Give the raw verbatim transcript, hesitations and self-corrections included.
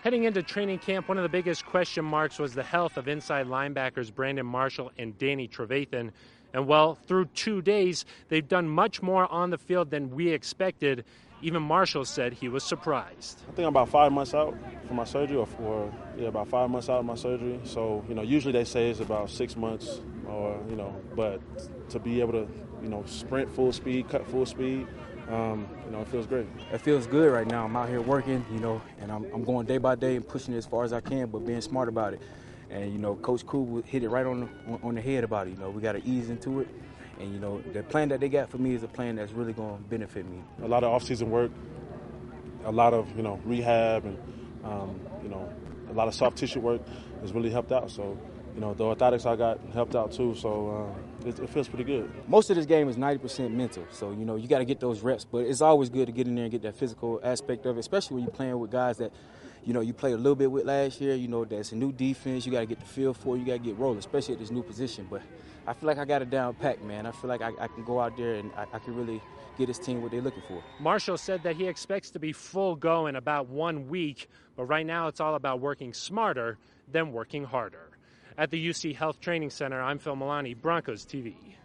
Heading into training camp, one of the biggest question marks was the health of inside linebackers Brandon Marshall and Danny Trevathan. And well, through two days, they've done much more on the field than we expected. Even Marshall said he was surprised. I think I'm about five months out from my surgery, or for, yeah, about five months out of my surgery. So, you know, usually they say it's about six months or, you know, but to be able to, you know, sprint full speed, cut full speed, Um, you know, it feels great. It feels good right now. I'm out here working, you know, and I'm, I'm going day by day and pushing it as far as I can, but being smart about it. And, you know, Coach Kugel hit it right on the, on the head about it. You know, we got to ease into it. And, you know, the plan that they got for me is a plan that's really going to benefit me. A lot of off-season work, a lot of, you know, rehab and, um, you know, a lot of soft tissue work has really helped out. So, you know, the orthotics I got helped out too, so uh, it, it feels pretty good. Most of this game is ninety percent mental, so, you know, you got to get those reps, but it's always good to get in there and get that physical aspect of it, especially when you're playing with guys that, you know, you played a little bit with last year. You know, that's a new defense. You got to get the feel for it. You got to get rolling, especially at this new position. But I feel like I got it down packed, man. I feel like I, I can go out there and I, I can really get this team what they're looking for. Marshall said that he expects to be full go in about one week, but right now it's all about working smarter than working harder. At the U C Health Training Center, I'm Phil Milani, Broncos T V.